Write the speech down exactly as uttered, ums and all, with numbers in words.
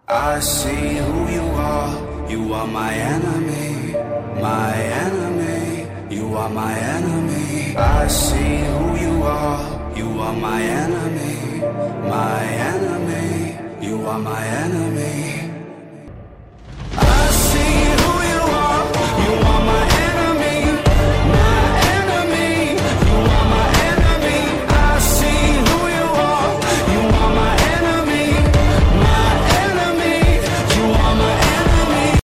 I see who you are. You are my enemy, my enemy. You are my enemy. I see who you are. You are my enemy, my enemy. You are my enemy.